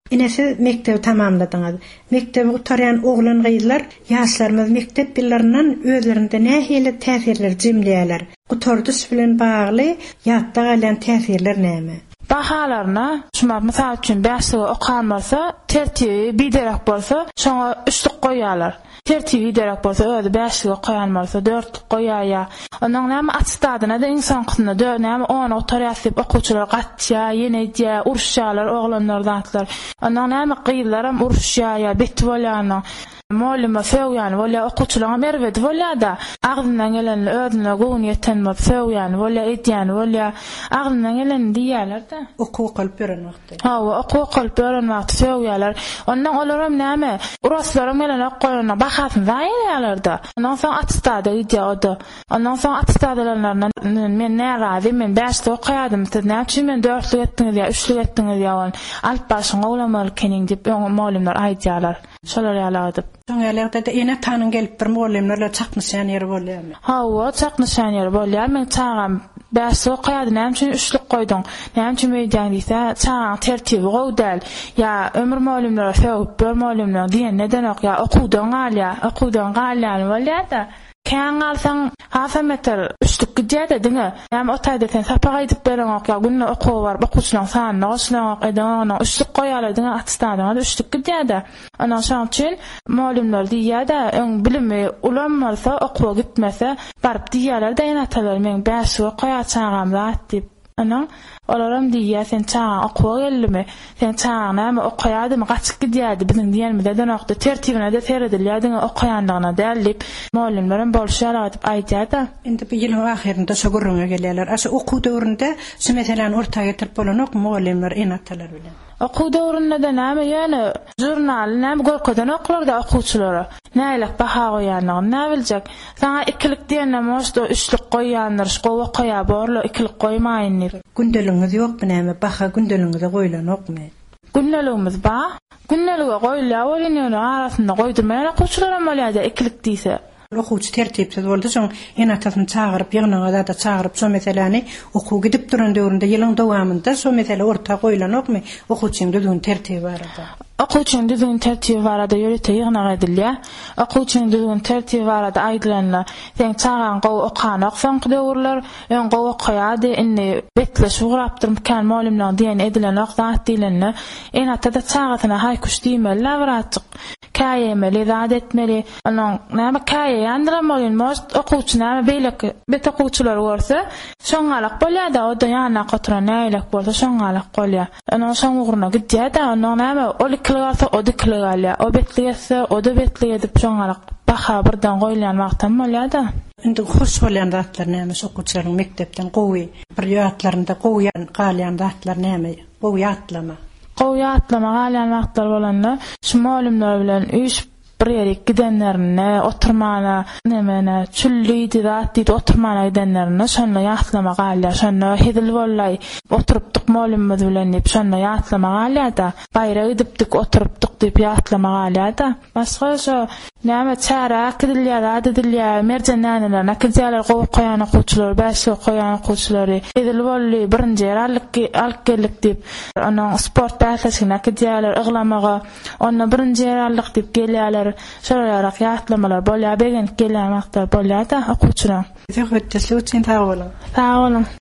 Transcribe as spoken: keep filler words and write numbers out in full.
Inesi mektebi tamamladyňyz. Mektebi utaryan oglan gyzlar ýaşlarymyz mektep ýyllarinden özlerinde nähili täsirler jemleýärler. Gutardys bilen bagly ýatda galan täsirler näme? Bahalarına, şuma misal üçün beşliği okan bolsa, tertibi biderek bolsa, şoňa üçlük goýarlar. Tertibi biderek bolsa, özi beşliği goýan bolsa, dörtlük goýýar. Onuň näme atstadyna da insan gytyna dönäme onu otarýasyp okuwçylar gatça, ýene-de uruşýarlar, oglanlar zatlar. Onuň näme gyýylar hem uruşýar, bet bolýarlar. Muallima söwýän bolýar, okuwçylaryň merwedi bolýar da, agdyndan gelen özüne gowy ýeten bolup söwýän bolýar, edýän bolýar, agdyndan gelen diýerler da. Okuw galyp beren wagtda. Ha, okuw galyp beren wagtda söwýärler. Ondan olaram näme? Uraslarym gelen okgoýana bahasyn zaýerler da. Ondan soň atstada gidiýärdi. Ondan soň atstadalaryndan men närazy, men beşde okýardym, siz näçe men dörtlük etdiňiz ýa üçlük etdiňiz ýa-da alp başyň oglanmaly kening diýip muallimler aýdýarlar. Şolar ýaladyp. Soň ýalarda da ene tanyň gelip bir muallimlerle çaknyşan ýeri bolýarmy? Ha, o çaknyşan ýeri bolýar. Men çağam beşde okýardy, näme üçin üçlük goýdyň? Näme üçin beýdäň diýse, çağan tertibi gowdal. Ya ömür muallimlere söwüp bir muallimler diýen neden okýar? Okuwdan galýar, okuwdan galýar bolýar da. Kän alsaň hafa meter üçlük gidýär diňe. Näme otaýda sen sapaga edip beren okýar, günne okuw bar, okuwçylaryň sanyny goşlamak edeň, üçlük goýarlar diňe atstadyň, üçlük gidýär da. Ana şoň üçin muallimler diýýär da, öň bilimi ulanmalsa, okuwa gitmese, baryp diýýärler da, ýene atalar men beş okuýar çağam zat diýip. Ana olaram diýýär, sen çağan okuwa gelme, sen çağan näme okuýardymy, gaçyp gidýärdi, biziň diýenimiz eden okda tertibine de seredilýärdi, okuýandygyna dälip muallimlerim bolşýar diýip aýdýar da. Indi bu ýylyň ahyrynda şogurruňa gelýärler. Aşy okuw döwründe şu meseleni ortaga getirip bolan ok muallimler en atalar bilen. Okuw döwründe de näme ýöne jurnal, näme gorkadan oklar da okuwçylara. Näýlek baha goýanlygy, näme biljek? Saňa ikilik diýende moşdo üçlük goýanlar, gowy goýa borly ikilik goýmaýyn. Gündeligiňiz ýokmy näme? Baha gündeligiňizde goýulan okmy? Gündeligimiz ba? Gündelige goýulýar, bolýan arasynda goýdurmaýan okuwçylara bolýar ikilik diýse. Okuwçy tertipsiz boldy, soň en atasyny çagyryp, ýygynyňa da çagyryp, şo meseleni okuw gidip duran döwründe ýylyň dowamında şo mesele orta goýulan okmy? Okuwçyň düzgün tertibi barada. Okuwçyň düzgün tertibi barada ýöretä ýygyna edilýär. Okuwçyň düzgün tertibi barada aýdylanlar. Sen çagan gowy okan oksaň döwürler, ön gowy okýady, inni betle şugrapdyr kan muallimler diýen edilen okzat diýlenler. En atada çagatyna haýkuş diýmeler baratyk. Käýemeli, zat etmeli. Onuň näme käýe ýandyramaýyn, most okuwçy näme beýlek bet okuwçylar bolsa, şoňalak bolýar da, o da ýanyna goturan näýlek bolsa şoňalak bolýar. Onuň şoň ugruna gidýär da, onuň näme ol ikilgasa o da ikilgalýar, o betligese o da betlige edip şoňalak baha birden goýulan wagtdan bolýar da. Indi hoş bolýan zatlar näme okuwçylaryň mektepden gowy, bir ýatlarynda gowy galýan zatlar näme? Gowy atlama. Gowy atlama galýan wagtlar bolanda, şu muallimler bilen üç bir ýere gidenlerine, oturmana, nemene, çüllüýdi zat diýip oturmana gidenlerine şonda ýatlama galýar, şonda hedil bollay, oturupdyk muallimimiz bilen diýip şonda ýatlama galýar da, baýra gidipdik, oturupdyk diýip ýatlama galýar da. Başga şo näme çara akdilýär, adedilýär, merjenäneler, nakdýärler gowy goýan okuwçylar, bäşi goýan okuwçylary, hedil bolly, birinji ýerlik alyp geldik diýip, onuň sport därsine nakdýärler ıglamaga, onu birinji ýerlik diýip gelýärler. Şolara ýatlamalar bolýar, begen gelýän wagtlar bolýar da okuwçylar. Täşekkür ederim. Sağ olun. Sağ olun.